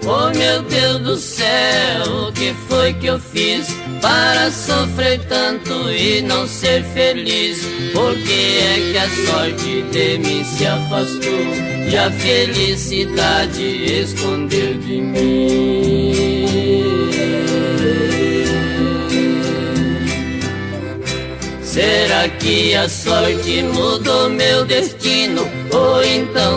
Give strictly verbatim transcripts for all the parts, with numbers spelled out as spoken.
Oh meu Deus do céu, o que foi que eu fiz para sofrer tanto e não ser feliz? Por que é que a sorte de mim se afastou e a felicidade escondeu de mim? Será que a sorte mudou meu destino? Ou então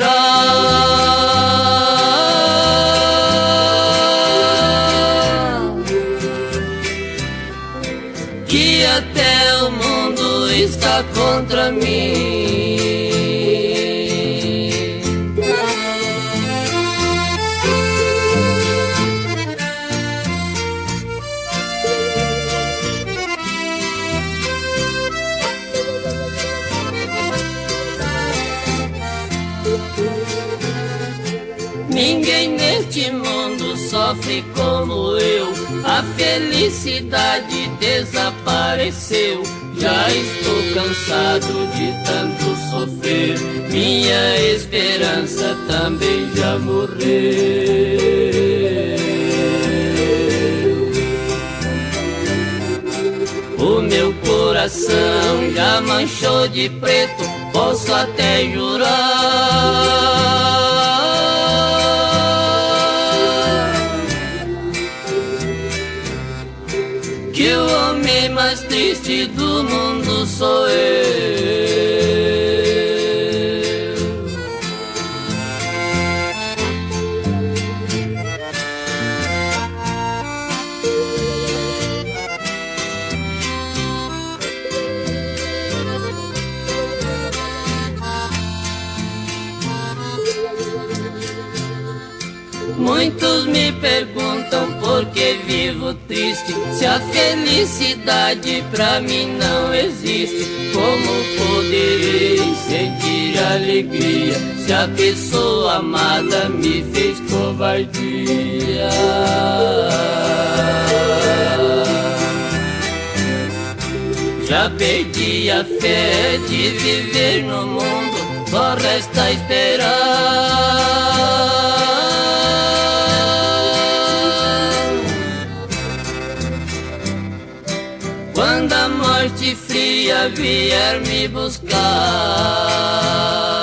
será que até o mundo está contra mim? Ninguém neste mundo sofre como eu, a felicidade desapareceu. Já estou cansado de tanto sofrer, minha esperança também já morreu. O meu coração já manchou de preto, posso até jurar que o homem mais triste do mundo sou eu. Muitos me perguntam por que vivo triste, se a felicidade pra mim não existe. Como poderei sentir alegria se a pessoa amada me fez covardia? Já perdi a fé de viver no mundo, só resta esperar quando a morte fria vier me buscar.